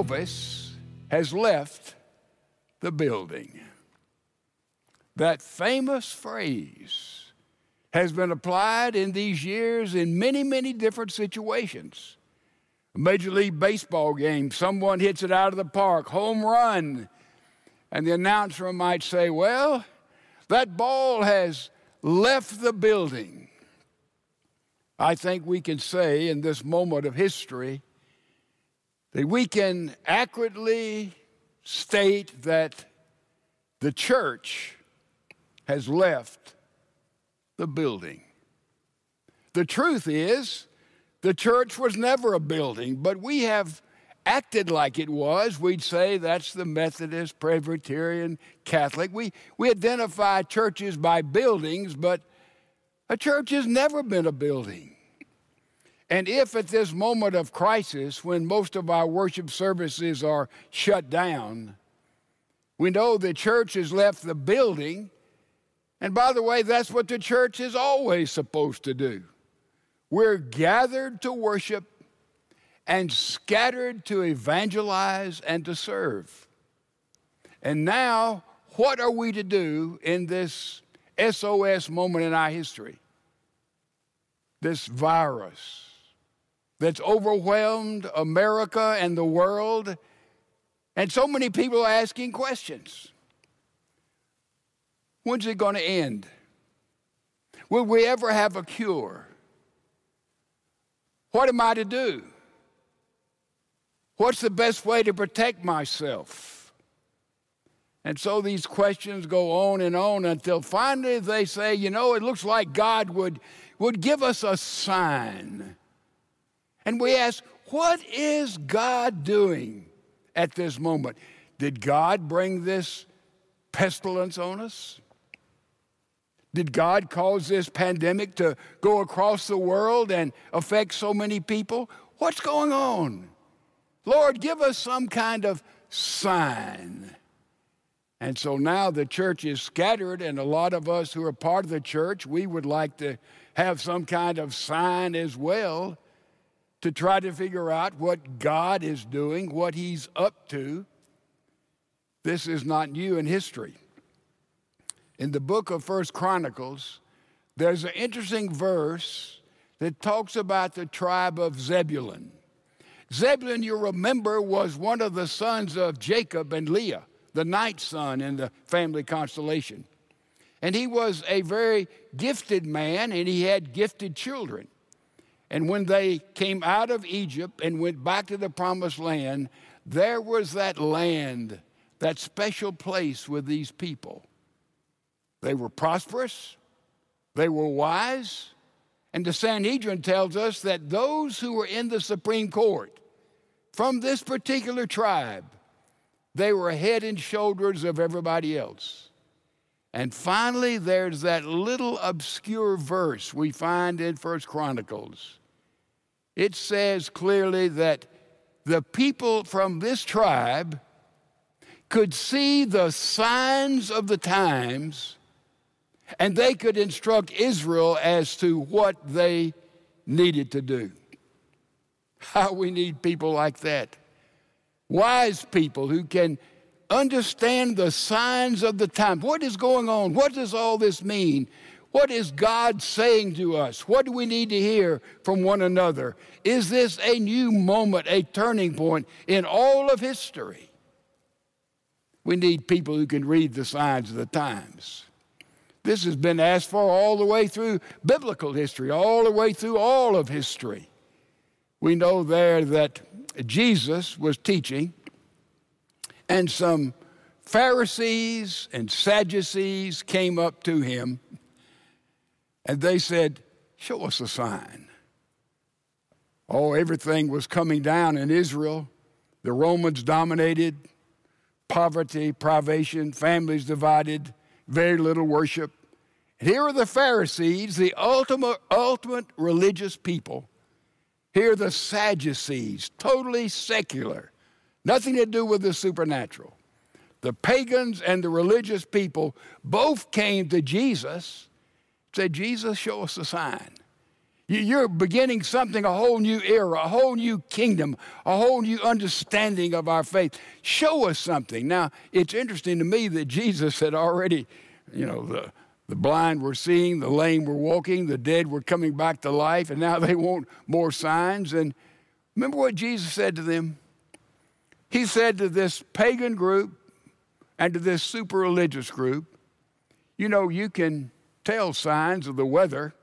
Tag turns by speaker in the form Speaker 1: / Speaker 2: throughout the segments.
Speaker 1: Elvis has left the building. That famous phrase has been applied in these years in many, many different situations. A Major League Baseball game, someone hits it out of the park, home run, and the announcer might say, well, that ball has left the building. I think we can say in this moment of history that we can accurately state that the church has left the building. The truth is, the church was never a building, but we have acted like it was. We'd say that's the Methodist, Presbyterian, Catholic. We identify churches by buildings, but a church has never been a building. And if at this moment of crisis, when most of our worship services are shut down, we know the church has left the building, and by the way, that's what the church is always supposed to do. We're gathered to worship and scattered to evangelize and to serve. And now, what are we to do in this SOS moment in our history? This virus that's overwhelmed America and the world, and so many people are asking questions. When's it going to end? Will we ever have a cure? What am I to do? What's the best way to protect myself? And so these questions go on and on until finally they say, you know, it looks like God would give us a sign. And we ask, what is God doing at this moment? Did God bring this pestilence on us? Did God cause this pandemic to go across the world and affect so many people? What's going on? Lord, give us some kind of sign. And so now the church is scattered, and a lot of us who are part of the church, we would like to have some kind of sign as well to try to figure out what God is doing, what He's up to. This is not new in history. In the book of 1 Chronicles, there's an interesting verse that talks about the tribe of Zebulun. Zebulun, you remember, was one of the sons of Jacob and Leah, the ninth son in the family constellation. And he was a very gifted man, and he had gifted children. And when they came out of Egypt and went back to the promised land, there was that land, that special place with these people. They were prosperous, they were wise, and the Sanhedrin tells us that those who were in the Supreme Court from this particular tribe, they were head and shoulders of everybody else. And finally, there's that little obscure verse we find in 1 Chronicles. It says clearly that the people from this tribe could see the signs of the times, and they could instruct Israel as to what they needed to do. How we need people like that. Wise people who can understand the signs of the time. What is going on? What does all this mean? What is God saying to us? What do we need to hear from one another? Is this a new moment, a turning point in all of history? We need people who can read the signs of the times. This has been asked for all the way through biblical history, all the way through all of history. We know there that Jesus was teaching, and some Pharisees and Sadducees came up to him, and they said, show us a sign. Oh, everything was coming down in Israel. The Romans dominated, poverty, privation, families divided, very little worship. And here are the Pharisees, the ultimate religious people. Here are the Sadducees, totally secular, nothing to do with the supernatural. The pagans and the religious people both came to Jesus, said, Jesus, show us a sign. You're beginning something, a whole new era, a whole new kingdom, a whole new understanding of our faith. Show us something. Now, it's interesting to me that Jesus had already, the blind were seeing, the lame were walking, the dead were coming back to life, and now they want more signs. And remember what Jesus said to them? He said to this pagan group and to this super religious group, you can tell signs of the weather.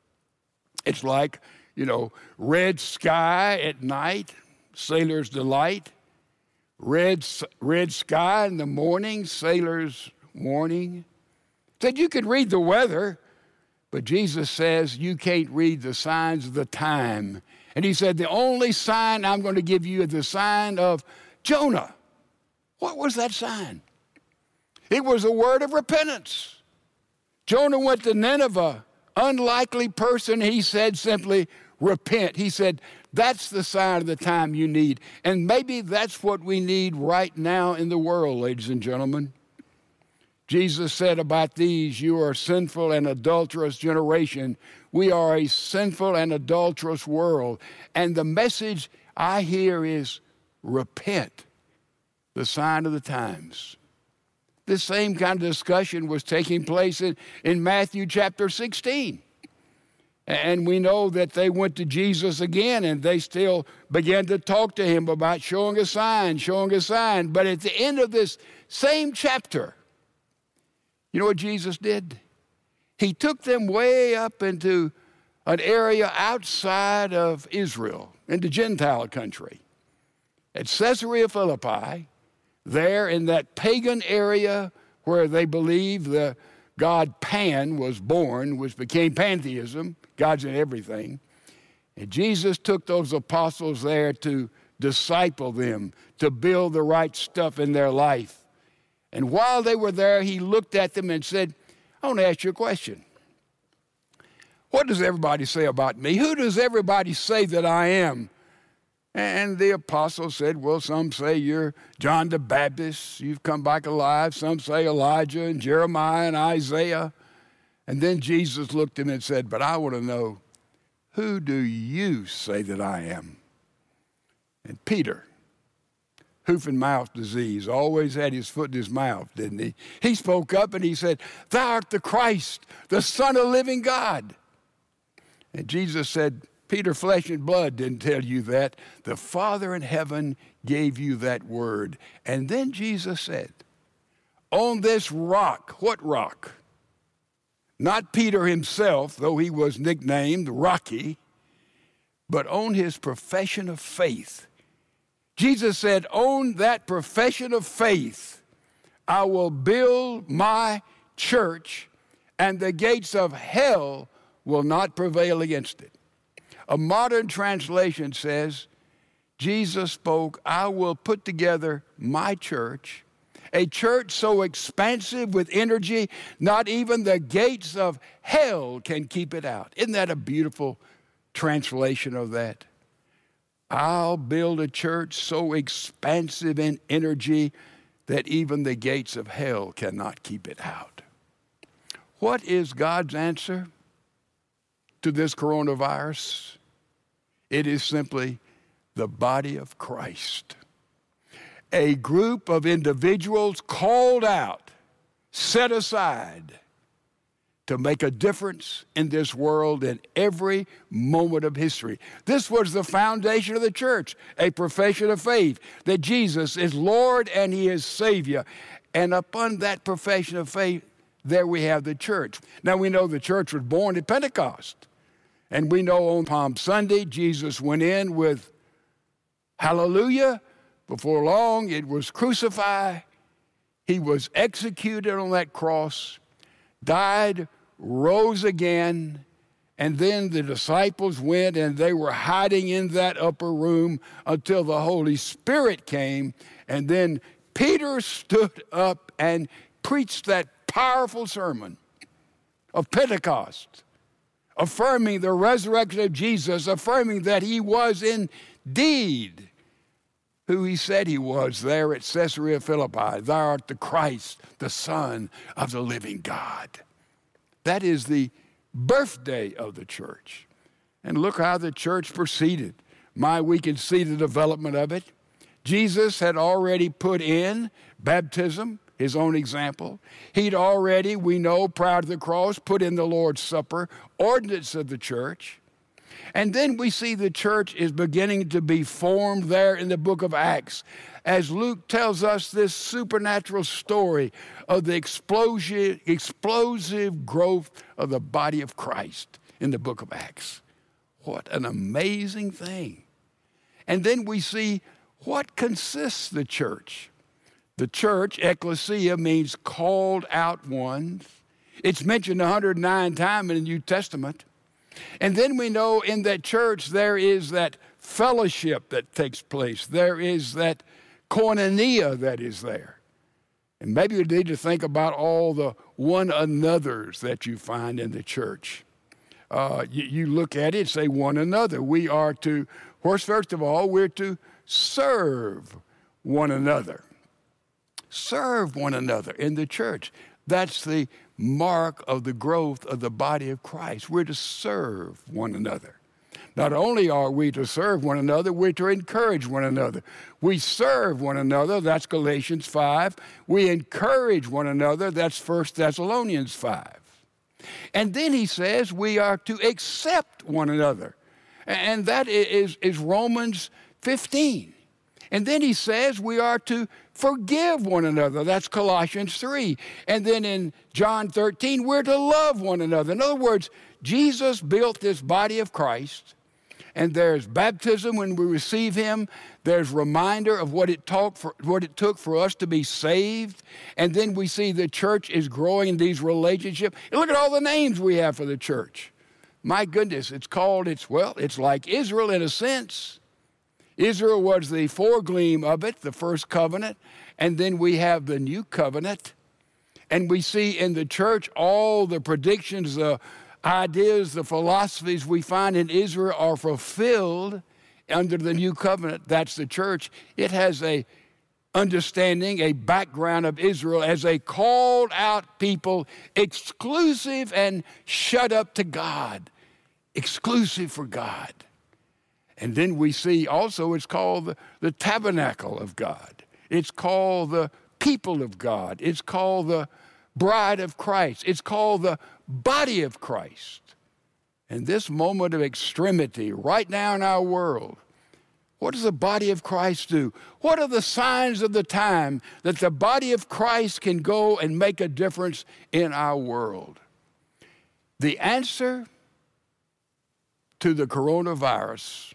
Speaker 1: It's like, red sky at night, sailor's delight. Red sky in the morning, sailor's warning. Said you could read the weather, but Jesus says you can't read the signs of the time. And he said, the only sign I'm going to give you is the sign of Jonah. What was that sign? It was a word of repentance. Jonah went to Nineveh. Unlikely person, he said simply, repent. He said, that's the sign of the time you need. And maybe that's what we need right now in the world, ladies and gentlemen. Jesus said about these, you are a sinful and adulterous generation. We are a sinful and adulterous world. And the message I hear is repent, the sign of the times. This same kind of discussion was taking place in Matthew chapter 16. And we know that they went to Jesus again, and they still began to talk to him about showing a sign. But at the end of this same chapter, you know what Jesus did? He took them way up into an area outside of Israel, into Gentile country. At Caesarea Philippi, there in that pagan area where they believe the god Pan was born, which became pantheism, God's in everything. And Jesus took those apostles there to disciple them, to build the right stuff in their life. And while they were there, he looked at them and said, I want to ask you a question. What does everybody say about me? Who does everybody say that I am? And the apostles said, well, some say you're John the Baptist, you've come back alive. Some say Elijah and Jeremiah and Isaiah. And then Jesus looked at him and said, but I want to know, who do you say that I am? And Peter, hoof and mouth disease, always had his foot in his mouth, didn't he? He spoke up and he said, thou art the Christ, the Son of living God. And Jesus said, Peter, flesh and blood didn't tell you that. The Father in heaven gave you that word. And then Jesus said, on this rock, what rock? Not Peter himself, though he was nicknamed Rocky, but on his profession of faith. Jesus said, on that profession of faith, I will build my church, and the gates of hell will not prevail against it. A modern translation says, Jesus spoke, I will put together my church, a church so expansive with energy, not even the gates of hell can keep it out. Isn't that a beautiful translation of that? I'll build a church so expansive in energy that even the gates of hell cannot keep it out. What is God's answer to this coronavirus? It is simply the body of Christ. A group of individuals called out, set aside to make a difference in this world in every moment of history. This was the foundation of the church, a profession of faith that Jesus is Lord and he is Savior. And upon that profession of faith, there we have the church. Now we know the church was born at Pentecost. And we know on Palm Sunday, Jesus went in with hallelujah. Before long, it was crucified. He was executed on that cross, died, rose again, and then the disciples went and they were hiding in that upper room until the Holy Spirit came. And then Peter stood up and preached that powerful sermon of Pentecost, affirming the resurrection of Jesus, affirming that he was indeed who he said he was there at Caesarea Philippi. Thou art the Christ, the Son of the living God. That is the birthday of the church. And look how the church proceeded. We can see the development of it. Jesus had already put in baptism, his own example. He'd already, we know, prior to the cross, put in the Lord's Supper, ordinance of the church. And then we see the church is beginning to be formed there in the book of Acts, as Luke tells us this supernatural story of the explosive growth of the body of Christ in the book of Acts. What an amazing thing. And then we see what consists the church. The church, ecclesia, means called out ones. It's mentioned 109 times in the New Testament. And then we know in that church there is that fellowship that takes place. There is that koinonia that is there. And maybe you need to think about all the one another's that you find in the church. You look at it and say one another. We are to, first of all, we're to serve one another. Serve one another in the church. That's the mark of the growth of the body of Christ. We're to serve one another. Not only are we to serve one another, we're to encourage one another. We serve one another, that's Galatians 5. We encourage one another, that's 1 Thessalonians 5. And then he says we are to accept one another. And that is Romans 15. And then he says we are to forgive one another. That's Colossians 3. And then in John 13, we're to love one another. In other words, Jesus built this body of Christ, and there's baptism when we receive him. There's reminder of what it took for us to be saved. And then we see the church is growing in these relationships. And look at all the names we have for the church. My goodness, it's like Israel in a sense. Israel was the foregleam of it, the first covenant, and then we have the new covenant. And we see in the church all the predictions, the ideas, the philosophies we find in Israel are fulfilled under the new covenant. That's the church. It has a understanding, a background of Israel as a called out people, exclusive and shut up to God, exclusive for God. And then we see also it's called the tabernacle of God. It's called the people of God. It's called the bride of Christ. It's called the body of Christ. And this moment of extremity right now in our world, what does the body of Christ do? What are the signs of the time that the body of Christ can go and make a difference in our world? The answer to the coronavirus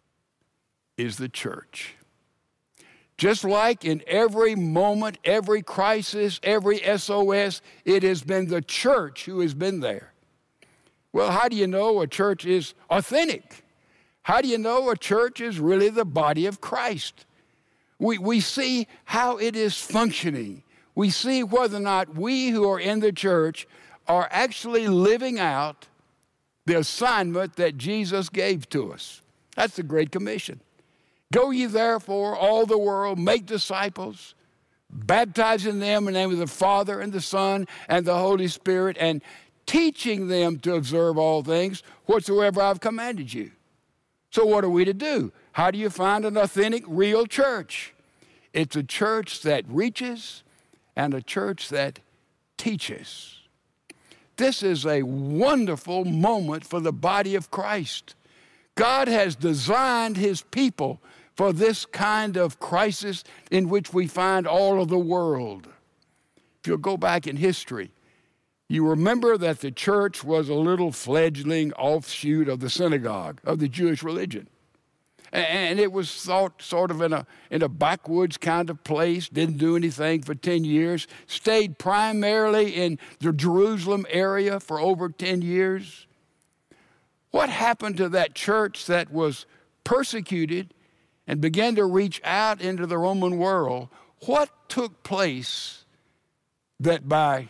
Speaker 1: is the church. Just like in every moment, every crisis, every SOS, it has been the church who has been there. Well, how do you know a church is authentic? How do you know a church is really the body of Christ? We see how it is functioning. We see whether or not we who are in the church are actually living out the assignment that Jesus gave to us. That's the Great Commission. Go ye therefore all the world, make disciples, baptizing them in the name of the Father and the Son and the Holy Spirit, and teaching them to observe all things whatsoever I've commanded you. So what are we to do? How do you find an authentic, real church? It's a church that reaches and a church that teaches. This is a wonderful moment for the body of Christ. God has designed his people for this kind of crisis in which we find all of the world. If you'll go back in history, you remember that the church was a little fledgling offshoot of the synagogue, of the Jewish religion. And it was thought sort of in a backwoods kind of place, didn't do anything for 10 years, stayed primarily in the Jerusalem area for over 10 years. What happened to that church that was persecuted and began to reach out into the Roman world? What took place that by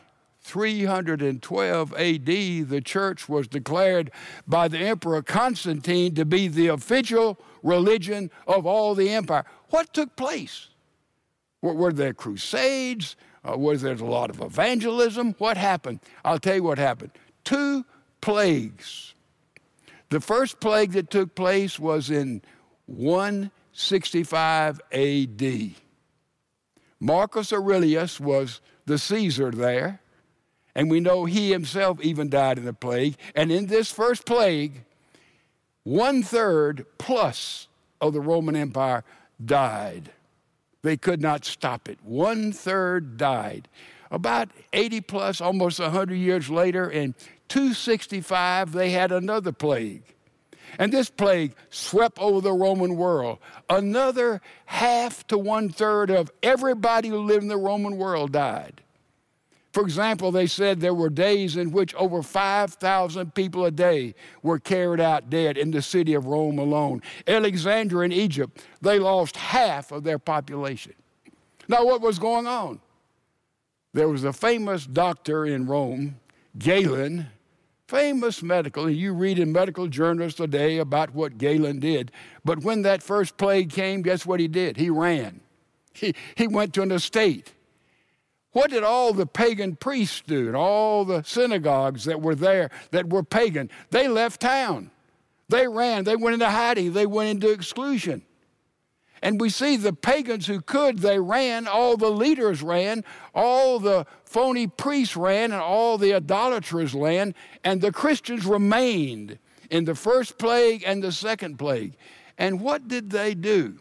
Speaker 1: 312 AD, the church was declared by the Emperor Constantine to be the official religion of all the empire? What took place? Were there crusades? Was there a lot of evangelism? What happened? I'll tell you what happened. 2 plagues. The first plague that took place was in 165 A.D. Marcus Aurelius was the Caesar there, and we know he himself even died in the plague. And in this first plague, 1/3 plus of the Roman Empire died. They could not stop it. 1/3 died. About 80 plus, almost 100 years later, in 265, they had another plague. And this plague swept over the Roman world. Another 1/2 to 1/3 of everybody who lived in the Roman world died. For example, they said there were days in which over 5,000 people a day were carried out dead in the city of Rome alone. Alexandria in Egypt, they lost 1/2 of their population. Now, what was going on? There was a famous doctor in Rome, Galen, famous medical, and you read in medical journals today about what Galen did. But when that first plague came, guess what he did? He ran. He went to an estate. What did all the pagan priests do and all the synagogues that were there that were pagan? They left town. They ran. They went into hiding. They went into exclusion. And we see the pagans who could, they ran. All the leaders ran. All the phony priests ran, and all the idolaters ran. And the Christians remained in the first plague and the second plague. And what did they do?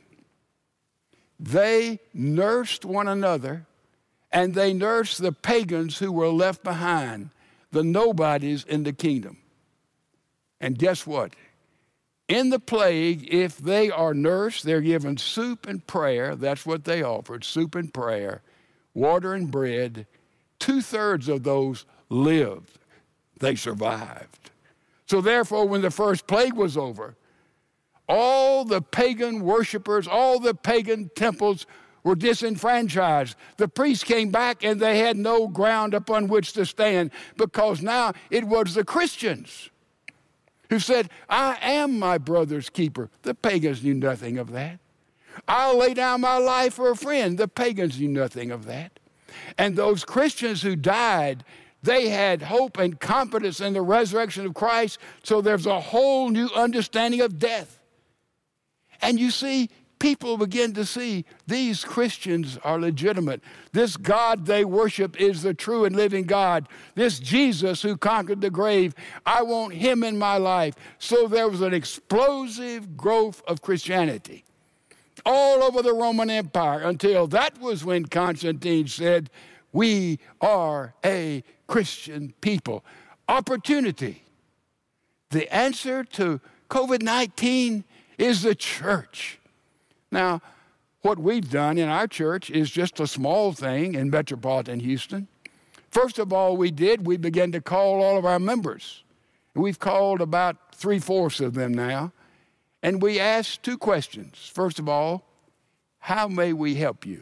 Speaker 1: They nursed one another, and they nursed the pagans who were left behind, the nobodies in the kingdom. And guess what? In the plague, if they are nursed, they're given soup and prayer. That's what they offered, soup and prayer, water and bread. 2/3 of those lived. They survived. So therefore, when the first plague was over, all the pagan worshipers, all the pagan temples were disenfranchised. The priests came back and they had no ground upon which to stand, because now it was the Christians who said, I am my brother's keeper. The pagans knew nothing of that. I'll lay down my life for a friend. The pagans knew nothing of that. And those Christians who died, they had hope and confidence in the resurrection of Christ, so there's a whole new understanding of death. And you see, people begin to see these Christians are legitimate. This God they worship is the true and living God. This Jesus who conquered the grave, I want him in my life. So there was an explosive growth of Christianity all over the Roman Empire, until that was when Constantine said, we are a Christian people. Opportunity. The answer to COVID-19 is the church. Now, what we've done in our church is just a small thing in metropolitan Houston. First of all, we began to call all of our members. We've called about 3/4 of them now. And we asked 2 questions. First of all, how may we help you?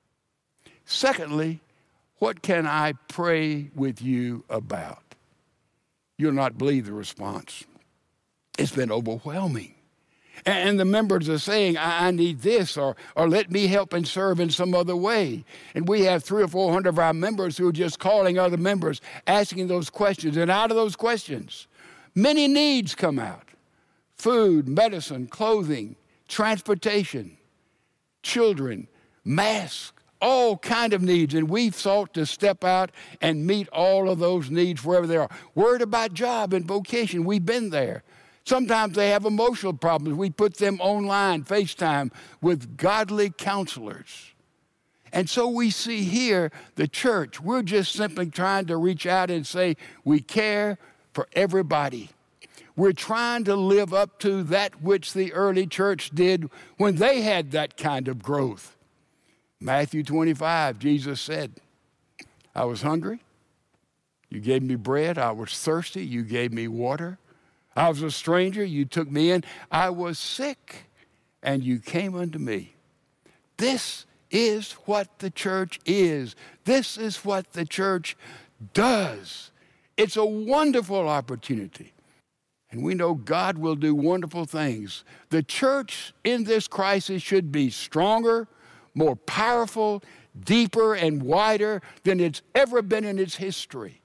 Speaker 1: Secondly, what can I pray with you about? You'll not believe the response. It's been overwhelming. And the members are saying, I need this, or let me help and serve in some other way. And we have 300 or 400 of our members who are just calling other members, asking those questions. And out of those questions, many needs come out. Food, medicine, clothing, transportation, children, masks, all kind of needs. And we've sought to step out and meet all of those needs wherever they are. Worried about job and vocation, we've been there. Sometimes they have emotional problems. We put them online, FaceTime, with godly counselors. And so we see here the church. We're just simply trying to reach out and say we care for everybody. We're trying to live up to that which the early church did when they had that kind of growth. Matthew 25, Jesus said, I was hungry. You gave me bread. I was thirsty. You gave me water. I was a stranger, you took me in. I was sick, and you came unto me. This is what the church is. This is what the church does. It's a wonderful opportunity. And we know God will do wonderful things. The church in this crisis should be stronger, more powerful, deeper, and wider than it's ever been in its history.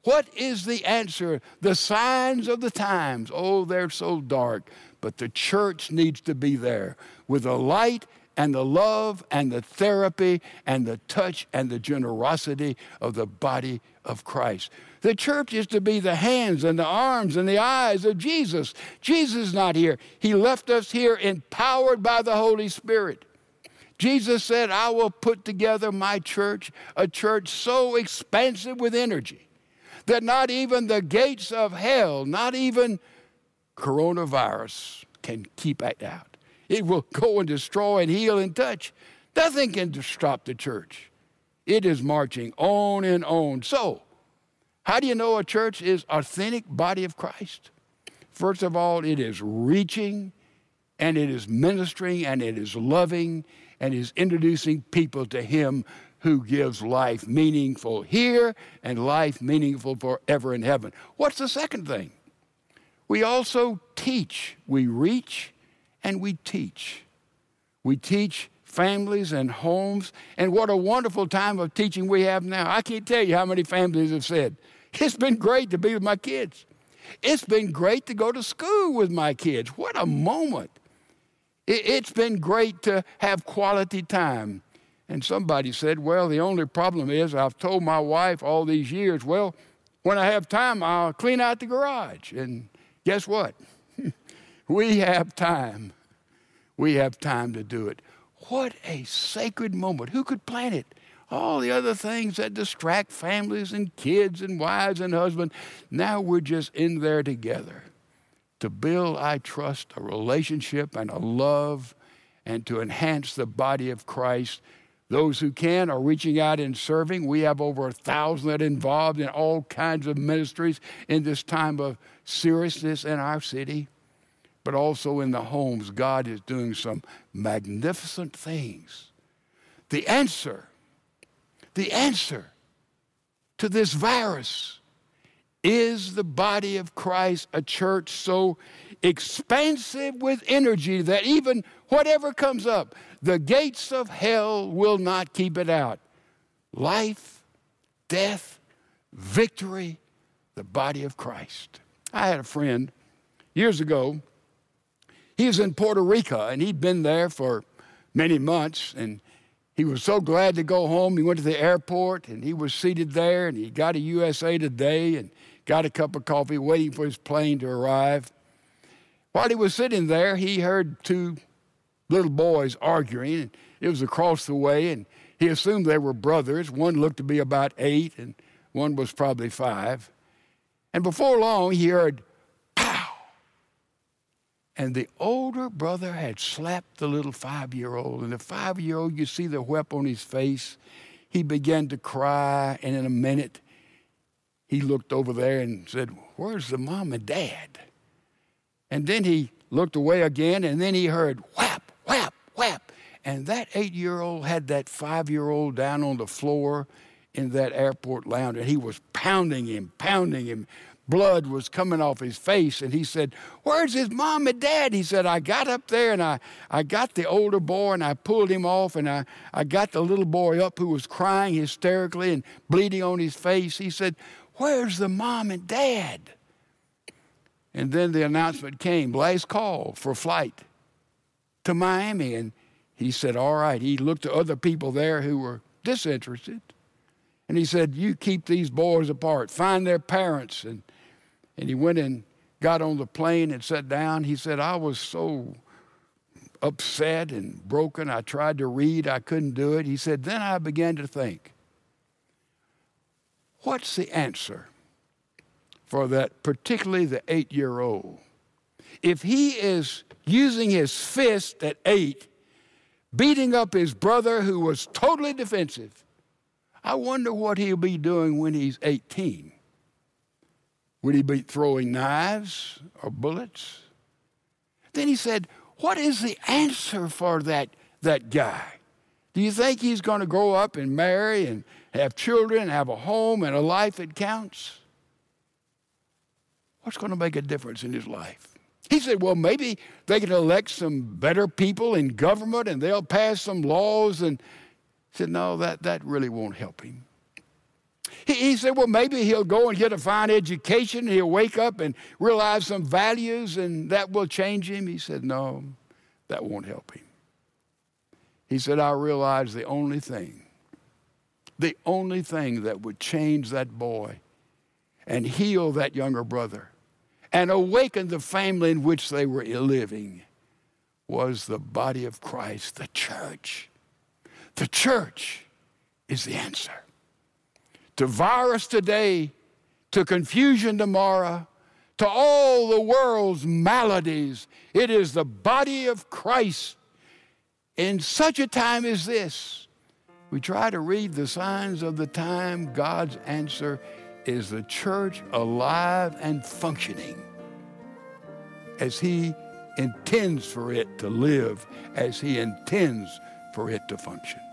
Speaker 1: What is the answer? The signs of the times. Oh, they're so dark. But the church needs to be there with the light and the love and the therapy and the touch and the generosity of the body of Christ. The church is to be the hands and the arms and the eyes of Jesus. Jesus is not here. He left us here empowered by the Holy Spirit. Jesus said, I will put together my church, a church so expansive with energy that not even the gates of hell, not even coronavirus can keep it out. It will go and destroy and heal and touch. Nothing can stop the church. It is marching on and on. So, how do you know a church is authentic body of Christ? First of all, it is reaching, and it is ministering, and it is loving, and is introducing people to Him who gives life meaningful here and life meaningful forever in heaven. What's the second thing? We also teach. We reach and we teach. We teach families and homes, and what a wonderful time of teaching we have now. I can't tell you how many families have said, it's been great to be with my kids. It's been great to go to school with my kids. What a moment. It's been great to have quality time. And somebody said, well, the only problem is I've told my wife all these years, well, when I have time, I'll clean out the garage. And guess what? We have time. We have time to do it. What a sacred moment. Who could plan it? All the other things that distract families and kids and wives and husbands. Now we're just in there together to build, I trust, a relationship and a love and to enhance the body of Christ. Those who can are reaching out and serving. We have over 1,000 that are involved in all kinds of ministries in this time of seriousness in our city. But also in the homes, God is doing some magnificent things. The answer to this virus is the body of Christ, a church so expansive with energy that even whatever comes up, the gates of hell will not keep it out. Life, death, victory, the body of Christ. I had a friend years ago. He was in Puerto Rico, and he'd been there for many months, and he was so glad to go home. He went to the airport, and he was seated there, and he got a USA Today and got a cup of coffee waiting for his plane to arrive. While he was sitting there, he heard two little boys arguing, and it was across the way, and he assumed they were brothers. One looked to be about 8, and one was probably 5. And before long, he heard, pow! And the older brother had slapped the little 5-year-old, and the 5-year-old, you see the whelp on his face. He began to cry, and in a minute, he looked over there and said, where's the mom and dad? And then he looked away again, and then he heard whap, whap, whap. And that 8-year-old had that 5-year-old down on the floor in that airport lounge, and he was pounding him. Blood was coming off his face, and he said, where's his mom and dad? He said, I got up there, and I got the older boy, and I pulled him off, and I got the little boy up who was crying hysterically and bleeding on his face. He said, where's the mom and dad? And then the announcement came, last call for flight to Miami. And he said, all right. He looked at other people there who were disinterested. And he said, you keep these boys apart. Find their parents. And he went and got on the plane and sat down. He said, I was so upset and broken. I tried to read. I couldn't do it. He said, then I began to think, what's the answer for that, particularly the 8-year-old? If he is using his fist at 8, beating up his brother who was totally defensive, I wonder what he'll be doing when he's 18. Would he be throwing knives or bullets? Then he said, what is the answer for that guy? Do you think he's going to grow up and marry and have children, have a home and a life that counts? What's going to make a difference in his life? He said, well, maybe they can elect some better people in government and they'll pass some laws. And he said, no, that really won't help him. He said, well, maybe he'll go and get a fine education. He'll wake up and realize some values, and that will change him. He said, no, that won't help him. He said, I realized the only thing that would change that boy and heal that younger brother and awaken the family in which they were living was the body of Christ, the church. The church is the answer. To virus today, to confusion tomorrow, to all the world's maladies, it is the body of Christ. In such a time as this, we try to read the signs of the time. God's answer is the church alive and functioning as He intends for it to live, as He intends for it to function.